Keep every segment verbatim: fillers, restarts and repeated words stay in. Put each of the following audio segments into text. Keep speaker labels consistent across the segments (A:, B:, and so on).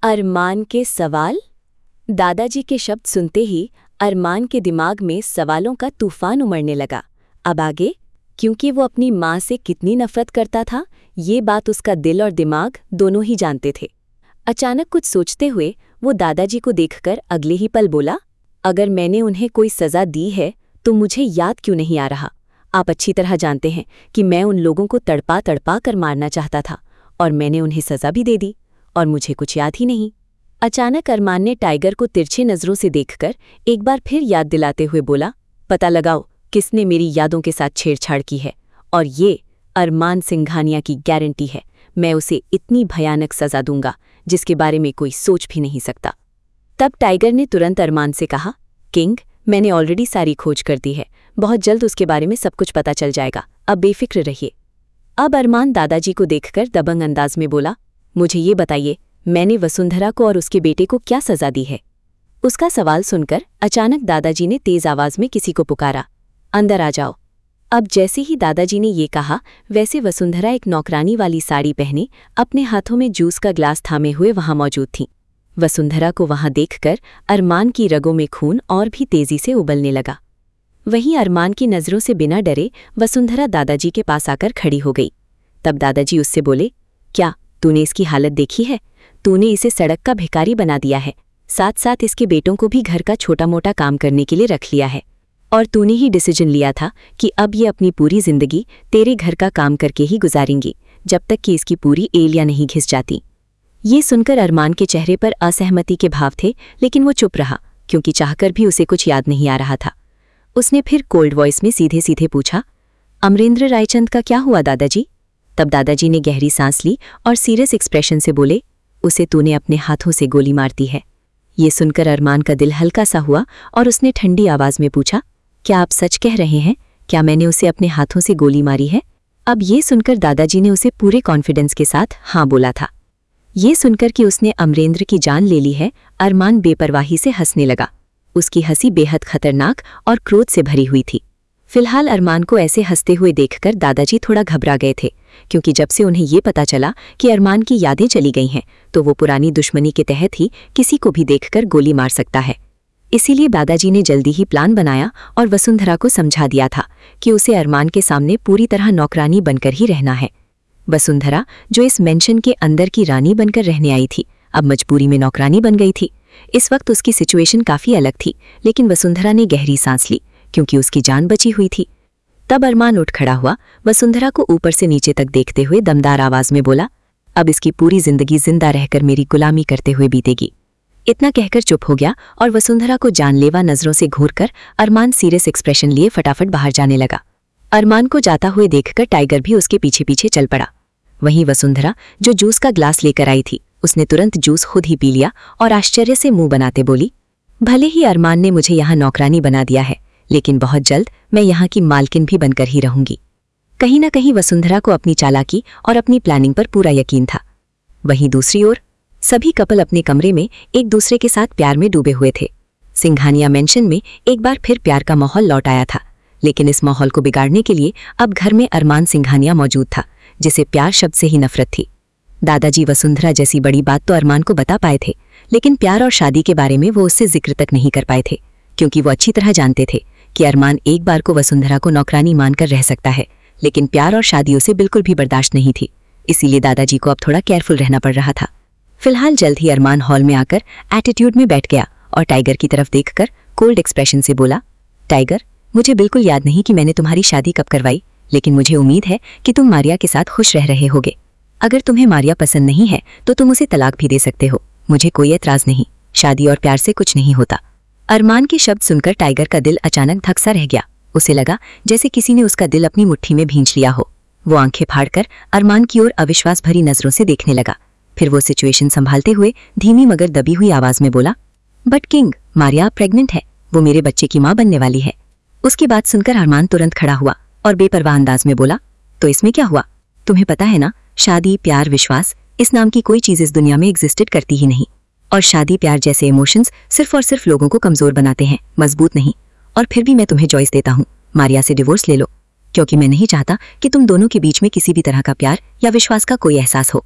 A: अरमान के सवाल। दादाजी के शब्द सुनते ही अरमान के दिमाग में सवालों का तूफान उमड़ने लगा। अब आगे, क्योंकि वो अपनी माँ से कितनी नफरत करता था, ये बात उसका दिल और दिमाग दोनों ही जानते थे। अचानक कुछ सोचते हुए वो दादाजी को देखकर अगले ही पल बोला, अगर मैंने उन्हें कोई सज़ा दी है तो मुझे याद क्यों नहीं आ रहा? आप अच्छी तरह जानते हैं कि मैं उन लोगों को तड़पा तड़पा कर मारना चाहता था और मैंने उन्हें सज़ा भी दे दी और मुझे कुछ याद ही नहीं। अचानक अरमान ने टाइगर को तिरछे नज़रों से देखकर एक बार फिर याद दिलाते हुए बोला, पता लगाओ किसने मेरी यादों के साथ छेड़छाड़ की है, और ये अरमान सिंघानिया की गारंटी है। मैं उसे इतनी भयानक सज़ा दूंगा जिसके बारे में कोई सोच भी नहीं सकता। तब टाइगर ने तुरंत अरमान से कहा, किंग, मैंने ऑलरेडी सारी खोज कर दी है, बहुत जल्द उसके बारे में सब कुछ पता चल जाएगा, अब बेफिक्र रहिए। अब अरमान दादाजी को देखकर दबंग अंदाज में बोला, मुझे ये बताइए, मैंने वसुंधरा को और उसके बेटे को क्या सज़ा दी है? उसका सवाल सुनकर अचानक दादाजी ने तेज आवाज में किसी को पुकारा, अंदर आ जाओ। अब जैसे ही दादाजी ने ये कहा, वैसे वसुंधरा एक नौकरानी वाली साड़ी पहने अपने हाथों में जूस का ग्लास थामे हुए वहां मौजूद थीं। वसुंधरा को वहां देखकर अरमान की रगों में खून और भी तेजी से उबलने लगा। वहीं अरमान की नज़रों से बिना डरे वसुंधरा दादाजी के पास आकर खड़ी हो गई। तब दादाजी उससे बोले, क्या तूने इसकी हालत देखी है? तूने इसे सड़क का भिखारी बना दिया है, साथ साथ इसके बेटों को भी घर का छोटा मोटा काम करने के लिए रख लिया है, और तूने ही डिसीजन लिया था कि अब ये अपनी पूरी जिंदगी तेरे घर का काम करके ही गुजारेंगी, जब तक कि इसकी पूरी एलियां नहीं घिस जाती। ये सुनकर अरमान के चेहरे पर असहमति के भाव थे, लेकिन वो चुप रहा, क्योंकि चाहकर भी उसे कुछ याद नहीं आ रहा था। उसने फिर कोल्ड वॉइस में सीधे सीधे पूछा, अमरेंद्र रायचंद का क्या हुआ दादाजी? तब दादाजी ने गहरी सांस ली और सीरियस एक्सप्रेशन से बोले, उसे तूने अपने हाथों से गोली मार दी है। ये सुनकर अरमान का दिल हल्का सा हुआ और उसने ठंडी आवाज में पूछा, क्या आप सच कह रहे हैं? क्या मैंने उसे अपने हाथों से गोली मारी है? अब ये सुनकर दादाजी ने उसे पूरे कॉन्फिडेंस के साथ हाँ बोला था। ये सुनकर कि उसने अमरेंद्र की जान ले ली है, अरमान बेपरवाही से हंसने लगा। उसकी हंसी बेहद खतरनाक और क्रोध से भरी हुई थी। फिलहाल अरमान को ऐसे हंसते हुए देखकर दादाजी थोड़ा घबरा गए थे, क्योंकि जब से उन्हें ये पता चला कि अरमान की यादें चली गई हैं, तो वो पुरानी दुश्मनी के तहत ही किसी को भी देखकर गोली मार सकता है। इसीलिए दादाजी ने जल्दी ही प्लान बनाया और वसुंधरा को समझा दिया था कि उसे अरमान के सामने पूरी तरह नौकरानी बनकर ही रहना है। वसुंधरा, जो इस मेंशन के अंदर की रानी बनकर रहने आई थी, अब मजबूरी में नौकरानी बन गई थी। इस वक्त उसकी सिचुएशन काफ़ी अलग थी, लेकिन वसुंधरा ने गहरी सांस ली, क्योंकि उसकी जान बची हुई थी। तब अरमान उठ खड़ा हुआ, वसुंधरा को ऊपर से नीचे तक देखते हुए दमदार आवाज में बोला, अब इसकी पूरी जिंदगी जिंदा रहकर मेरी गुलामी करते हुए बीतेगी। इतना कहकर चुप हो गया और वसुंधरा को जानलेवा नजरों से घूरकर अरमान सीरियस एक्सप्रेशन लिए फटाफट बाहर जाने लगा। अरमान को जाता हुए देखकर टाइगर भी उसके पीछे पीछे चल पड़ा। वहीं वसुंधरा, जो जूस का ग्लास लेकर आई थी, उसने तुरंत जूस खुद ही पी लिया और आश्चर्य से मुंह बनाते बोली, भले ही अरमान ने मुझे यहाँ नौकरानी बना दिया है, लेकिन बहुत जल्द मैं यहाँ की मालकिन भी बनकर ही रहूंगी। कहीं ना कहीं वसुंधरा को अपनी चालाकी और अपनी प्लानिंग पर पूरा यकीन था। वहीं दूसरी ओर सभी कपल अपने कमरे में एक दूसरे के साथ प्यार में डूबे हुए थे। सिंघानिया मेंशन में एक बार फिर प्यार का माहौल लौट आया था, लेकिन इस माहौल को बिगाड़ने के लिए अब घर में अरमान सिंघानिया मौजूद था, जिसे प्यार शब्द से ही नफरत थी। दादाजी वसुंधरा जैसी बड़ी बात तो अरमान को बता पाए थे, लेकिन प्यार और शादी के बारे में वो उससे जिक्र तक नहीं कर पाए थे, क्योंकि वो अच्छी तरह जानते थे कि अरमान एक बार को वसुंधरा को नौकरानी मानकर रह सकता है, लेकिन प्यार और शादियों से बिल्कुल भी बर्दाश्त नहीं थी। इसीलिए दादाजी को अब थोड़ा केयरफुल रहना पड़ रहा था। फिलहाल जल्द ही अरमान हॉल में आकर एटीट्यूड में बैठ गया और टाइगर की तरफ देखकर कोल्ड एक्सप्रेशन से बोला, टाइगर, मुझे बिल्कुल याद नहीं कि मैंने तुम्हारी शादी कब करवाई, लेकिन मुझे उम्मीद है कि तुम मारिया के साथ खुश रह रहे होगे। अगर तुम्हें मारिया पसंद नहीं है तो तुम उसे तलाक भी दे सकते हो, मुझे कोई एतराज नहीं। शादी और प्यार से कुछ नहीं होता। अरमान के शब्द सुनकर टाइगर का दिल अचानक धक्सा रह गया। उसे लगा जैसे किसी ने उसका दिल अपनी मुट्ठी में भींच लिया हो। वो आंखें फाड़कर अरमान की ओर अविश्वास भरी नजरों से देखने लगा। फिर वो सिचुएशन संभालते हुए धीमी मगर दबी हुई आवाज में बोला, बट किंग, मारिया प्रेग्नेंट है, वो मेरे बच्चे की माँ बनने वाली है। उसकी बात सुनकर अरमान तुरंत खड़ा हुआ और बेपरवाह अंदाज में बोला, तो इसमें क्या हुआ? तुम्हें पता है ना, शादी, प्यार, विश्वास, इस नाम की कोई चीज इस दुनिया में एग्जिस्टेड करती ही नहीं। और शादी, प्यार जैसे इमोशंस सिर्फ और सिर्फ लोगों को कमजोर बनाते हैं, मजबूत नहीं। और फिर भी मैं तुम्हें चॉइस देता हूँ, मारिया से डिवोर्स ले लो, क्योंकि मैं नहीं चाहता कि तुम दोनों के बीच में किसी भी तरह का प्यार या विश्वास का कोई एहसास हो।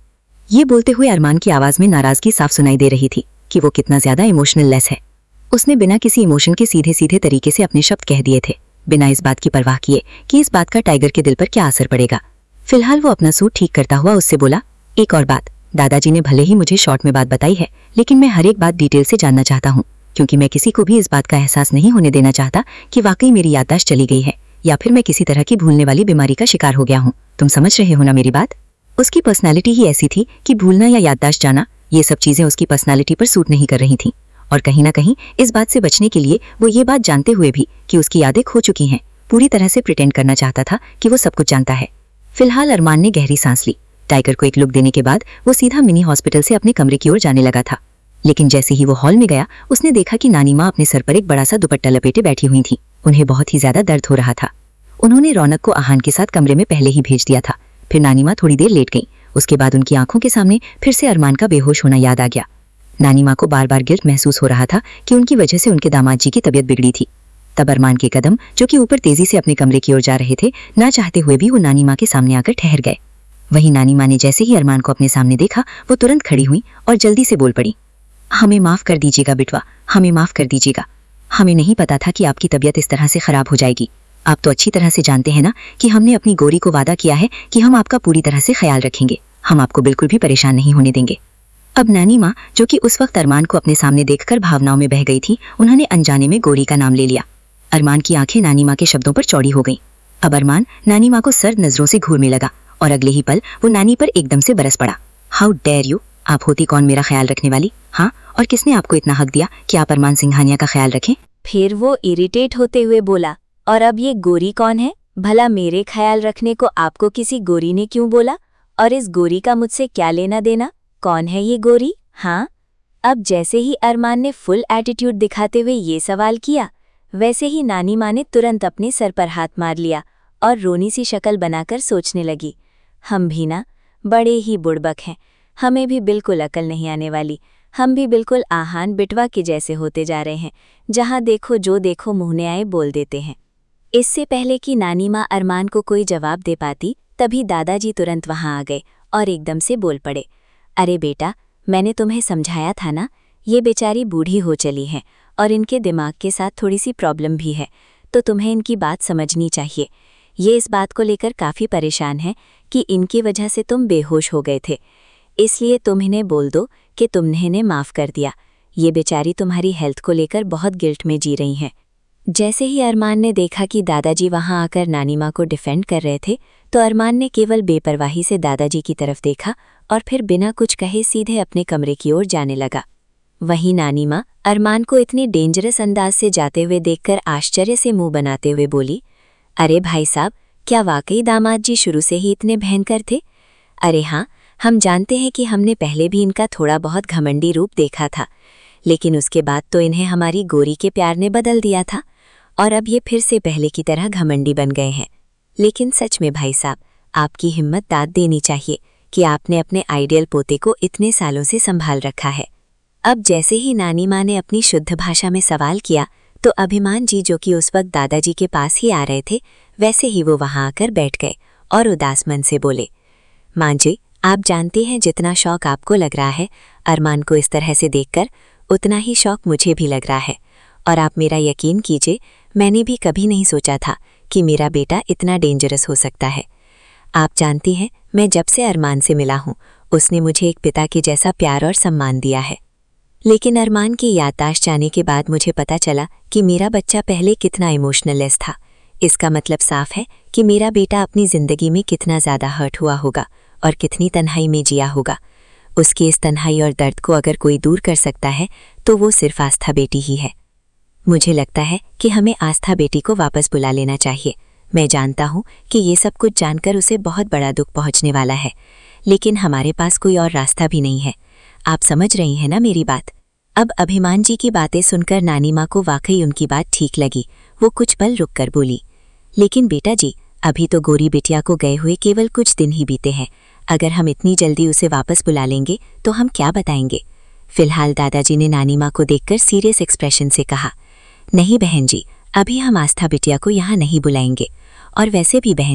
A: ये बोलते हुए अरमान की आवाज में नाराजगी साफ सुनाई दे रही थी कि वो कितना ज्यादा इमोशनल लेस है। उसने बिना किसी इमोशन के सीधे सीधे तरीके से अपने शब्द कह दिए थे, बिना इस बात की परवाह किए कि इस बात का टाइगर के दिल पर क्या असर पड़ेगा। फिलहाल वो अपना सूट ठीक करता हुआ उससे बोला, एक और बात, दादाजी ने भले ही मुझे शॉर्ट में बात बताई है, लेकिन मैं हर एक बात डिटेल से जानना चाहता हूँ, क्योंकि मैं किसी को भी इस बात का एहसास नहीं होने देना चाहता कि वाकई मेरी याददाश्त चली गई है या फिर मैं किसी तरह की भूलने वाली बीमारी का शिकार हो गया हूँ। तुम समझ रहे हो ना मेरी बात? उसकी पर्सनालिटी ही ऐसी थी कि भूलना या याददाश्त जाना, ये सब चीजें उसकी पर्सनालिटी पर सूट नहीं कर रही थीं। और कहीं ना कहीं इस बात से बचने के लिए वो ये बात जानते हुए भी कि उसकी यादें खो चुकी हैं, पूरी तरह से प्रिटेंड करना चाहता था कि वो सब कुछ जानता है। फिलहाल अरमान ने गहरी सांस ली। टाइगर को एक लुक देने के बाद वो सीधा मिनी हॉस्पिटल से अपने कमरे की ओर जाने लगा था। लेकिन जैसे ही वो हॉल में गया, उसने देखा कि नानी माँ अपने सर पर एक बड़ा सा दुपट्टा लपेटे बैठी हुई थी। उन्हें बहुत ही ज्यादा दर्द हो रहा था। उन्होंने रौनक को आहान के साथ कमरे में पहले ही भेज दिया था। फिर नानी माँ थोड़ी देर लेट गई। उसके बाद उनकी आंखों के सामने फिर से अरमान का बेहोश होना याद आ गया। नानी माँ को बार बार गिल्ट महसूस हो रहा था कि उनकी वजह से उनके दामाद जी की तबीयत बिगड़ी थी। तब अरमान के कदम, जो कि ऊपर तेजी से अपने कमरे की ओर जा रहे थे, ना चाहते हुए भी वो नानी माँ के सामने आकर ठहर गए। वहीं नानी माँ ने जैसे ही अरमान को अपने सामने देखा, वो तुरंत खड़ी हुई और जल्दी से बोल पड़ी, हमें माफ कर दीजिएगा बिटवा, हमें माफ कर दीजिएगा। हमें नहीं पता था कि आपकी तबीयत इस तरह से खराब हो जाएगी। आप तो अच्छी तरह से जानते हैं ना कि हमने अपनी गोरी को वादा किया है कि हम आपका पूरी तरह से ख्याल रखेंगे, हम आपको बिल्कुल भी परेशान नहीं होने देंगे। अब नानी माँ, जो कि उस वक्त अरमान को अपने सामने देखकर भावनाओं में बह गई थी, उन्होंने अनजाने में गोरी का नाम ले लिया। अरमान की आंखें नानी माँ के शब्दों पर चौड़ी हो गईं। अब अरमान नानी माँ को सर्द नजरों से घूरने लगा और अगले ही पल वो नानी पर एकदम से बरस पड़ा। हाउ डेयर यू, आप होती कौन मेरा ख्याल रखने वाली? हाँ, और किसने आपको इतना हक दिया कि आप अरमान सिंघानिया का ख्याल रखें?
B: फिर वो इरिटेट होते हुए बोला, और अब ये गोरी कौन है? भला मेरे ख्याल रखने को आपको किसी गोरी ने क्यों बोला? और इस गोरी का मुझसे क्या लेना देना? कौन है ये गोरी? हाँ। अब जैसे ही अरमान ने फुल एटीट्यूड दिखाते हुए ये सवाल किया, वैसे ही नानी माँ ने तुरंत अपने सर पर हाथ मार लिया और रोनी सी शक्ल बनाकर सोचने लगी, हम भी ना बड़े ही बुड़बक हैं, हमें भी बिल्कुल अकल नहीं आने वाली, हम भी बिल्कुल आहान बिटवा के जैसे होते जा रहे हैं, जहाँ देखो जो देखो मुँहने आए बोल देते हैं। इससे पहले कि नानी माँ अरमान को कोई जवाब दे पाती, तभी दादाजी तुरंत वहाँ आ गए और एकदम से बोल पड़े, अरे बेटा, मैंने तुम्हें समझाया था ना, ये बेचारी बूढ़ी हो चली हैं और इनके दिमाग के साथ थोड़ी सी प्रॉब्लम भी है, तो तुम्हें इनकी बात समझनी चाहिए। ये इस बात को लेकर काफ़ी परेशान हैं कि इनकी वजह से तुम बेहोश हो गए थे, इसलिए तुम इन्हें बोल दो कि तुमने इन्हें माफ़ कर दिया। ये बेचारी तुम्हारी हेल्थ को लेकर बहुत गिल्ट में जी रही हैं। जैसे ही अरमान ने देखा कि दादाजी वहां आकर नानी माँ को डिफेंड कर रहे थे, तो अरमान ने केवल बेपरवाही से दादाजी की तरफ देखा और फिर बिना कुछ कहे सीधे अपने कमरे की ओर जाने लगा। वहीं नानी माँ अरमान को इतने डेंजरस अंदाज से जाते हुए देखकर आश्चर्य से मुंह बनाते हुए बोली, अरे भाई साहब, क्या वाकई दामाद जी शुरू से ही इतने भयंकर थे? अरे हाँ, हम जानते हैं कि हमने पहले भी इनका थोड़ा बहुत घमंडी रूप देखा था, लेकिन उसके बाद तो इन्हें हमारी गोरी के प्यार ने बदल दिया था और अब ये फिर से पहले की तरह घमंडी बन गए हैं। लेकिन सच में भाई साहब, आपकी हिम्मत दाद देनी चाहिए कि आपने अपने आइडियल पोते को इतने सालों से संभाल रखा है। अब जैसे ही नानी माँ ने अपनी शुद्ध भाषा में सवाल किया, तो अभिमान जी, जो कि उस वक्त दादाजी के पास ही आ रहे थे, वैसे ही वो वहाँ आकर बैठ गए और उदास मन से बोले, माँ जी, आप जानती हैं जितना शौक आपको लग रहा है अरमान को इस तरह से देखकर, उतना ही शौक मुझे भी लग रहा है। और आप मेरा यकीन कीजिए, मैंने भी कभी नहीं सोचा था कि मेरा बेटा इतना डेंजरस हो सकता है। आप जानती हैं, मैं जब से अरमान से मिला हूँ, उसने मुझे एक पिता के जैसा प्यार और सम्मान दिया है। लेकिन अरमान की याददाश्त जाने के बाद मुझे पता चला कि मेरा बच्चा पहले कितना इमोशनलेस था। इसका मतलब साफ है कि मेरा बेटा अपनी ज़िंदगी में कितना ज़्यादा हर्ट हुआ होगा और कितनी तन्हाई में जिया होगा। उसकी इस तन्हाई और दर्द को अगर कोई दूर कर सकता है, तो वो सिर्फ आस्था बेटी ही है। मुझे लगता है कि हमें आस्था बेटी को वापस बुला लेना चाहिए। मैं जानता हूँ कि ये सब कुछ जानकर उसे बहुत बड़ा दुख पहुँचने वाला है, लेकिन हमारे पास कोई और रास्ता भी नहीं है। आप समझ रही हैं ना मेरी बात? अब अभिमान जी की बातें सुनकर नानी माँ को वाकई उनकी बात ठीक लगी। वो कुछ पल रुक कर बोली, लेकिन बेटा जी, अभी तो गोरी बिटिया को गए हुए केवल कुछ दिन ही बीते हैं। अगर हम इतनी जल्दी उसे वापस बुला लेंगे तो हम क्या बताएंगे? फिलहाल दादाजी ने नानी माँ को देखकर सीरियस एक्सप्रेशन से कहा, नहीं बहन जी, अभी हम आस्था बिटिया को यहाँ नहीं बुलाएंगे। और वैसे भी बहन जी,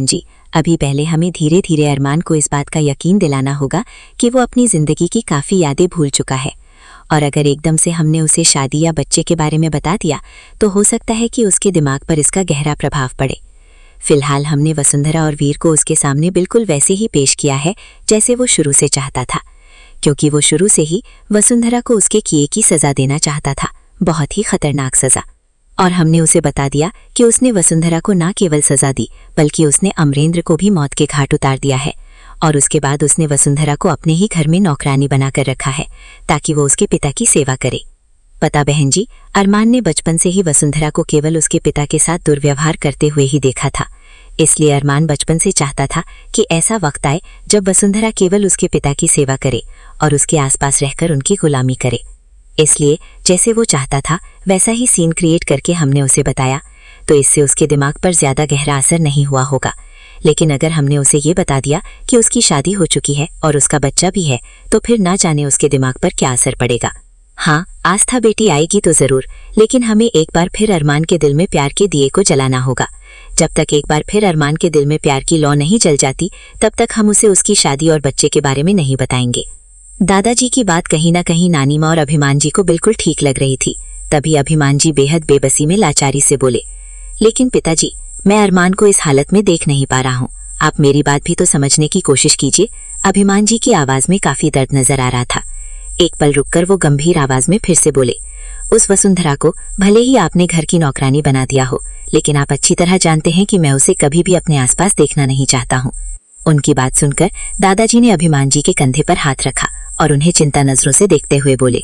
B: अभी पहले हमें धीरे धीरे अरमान को इस बात का यकीन दिलाना होगा कि वो अपनी जिंदगी की काफ़ी यादें भूल चुका है, और अगर एकदम से हमने उसे शादी या बच्चे के बारे में बता दिया तो हो सकता है कि उसके दिमाग पर इसका गहरा प्रभाव पड़े। फिलहाल हमने वसुंधरा और वीर को उसके सामने बिल्कुल वैसे ही पेश किया है जैसे वो शुरू से चाहता था, क्योंकि वो शुरू से ही वसुंधरा को उसके किए की सज़ा देना चाहता था, बहुत ही खतरनाक सज़ा। और हमने उसे बता दिया कि उसने वसुंधरा को ना केवल सज़ा दी बल्कि उसने अमरेंद्र को भी मौत के घाट उतार दिया है, और उसके बाद उसने वसुंधरा को अपने ही घर में नौकरानी बनाकर रखा है ताकि वो उसके पिता की सेवा करे। पता बहन जी, अरमान ने बचपन से ही वसुंधरा को केवल उसके पिता के साथ दुर्व्यवहार करते हुए ही देखा था, इसलिए अरमान बचपन से चाहता था कि ऐसा वक्त आए जब वसुंधरा केवल उसके पिता की सेवा करे और उसके आसपास रहकर उनकी गुलामी करे। इसलिए जैसे वो चाहता था वैसा ही सीन क्रिएट करके हमने उसे बताया, तो इससे उसके दिमाग पर ज्यादा गहरा असर नहीं हुआ होगा। लेकिन अगर हमने उसे ये बता दिया कि उसकी शादी हो चुकी है और उसका बच्चा भी है, तो फिर ना जाने उसके दिमाग पर क्या असर पड़ेगा। हाँ, आस्था बेटी आएगी तो जरूर, लेकिन हमें एक बार फिर अरमान के दिल में प्यार के दिए को जलाना होगा। जब तक एक बार फिर अरमान के दिल में प्यार की लौ नहीं जल जाती, तब तक हम उसे उसकी शादी और बच्चे के बारे में नहीं बताएंगे। दादाजी की बात कहीं ना कहीं नानी माँ और अभिमान जी को बिल्कुल ठीक लग रही थी। तभी अभिमान जी बेहद बेबसी में लाचारी से बोले, लेकिन पिताजी, मैं अरमान को इस हालत में देख नहीं पा रहा हूँ, आप मेरी बात भी तो समझने की कोशिश कीजिए। अभिमान जी की आवाज में काफी दर्द नजर आ रहा था। एक पल रुककर वो गंभीर आवाज में फिर से बोले, उस वसुंधरा को भले ही आपने घर की नौकरानी बना दिया हो, लेकिन आप अच्छी तरह जानते हैं कि मैं उसे कभी भी अपने आसपास देखना नहीं चाहता हूँ। उनकी बात सुनकर दादाजी ने अभिमान जी के कंधे पर हाथ रखा और उन्हें चिंता नजरों से देखते हुए बोले,